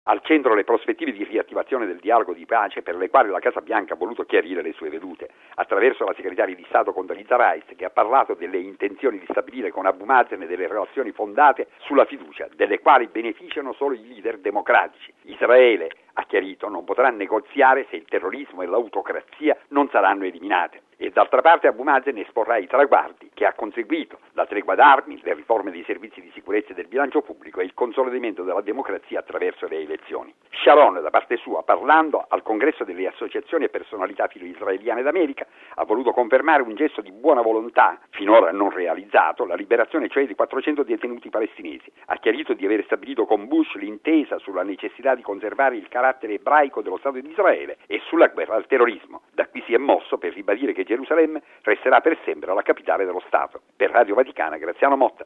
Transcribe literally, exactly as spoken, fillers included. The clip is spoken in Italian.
Al centro le prospettive di riattivazione del dialogo di pace per le quali la Casa Bianca ha voluto chiarire le sue vedute, attraverso la segretaria di Stato Condoleezza Rice, che ha parlato delle intenzioni di stabilire con Abu Mazen delle relazioni fondate sulla fiducia, delle quali beneficiano solo i leader democratici. Israele, ha chiarito, non potrà negoziare se il terrorismo e l'autocrazia non saranno eliminate. E d'altra parte Abu Mazen esporrà i traguardi che ha conseguito, la tregua d'armi, le riforme dei servizi di sicurezza e del bilancio pubblico e il consolidamento della democrazia attraverso le elezioni. Sharon, da parte sua, parlando al congresso delle associazioni e personalità filo-israeliane d'America, ha voluto confermare un gesto di buona volontà, finora non realizzato, la liberazione cioè di quattrocento detenuti palestinesi. Ha chiarito di aver stabilito con Bush l'intesa sulla necessità di conservare il carattere ebraico dello Stato di Israele e sulla guerra al terrorismo. Da qui si è mosso per ribadire che Gerusalemme resterà per sempre la capitale dello Stato. Per Radio Vaticana, Graziano Motta.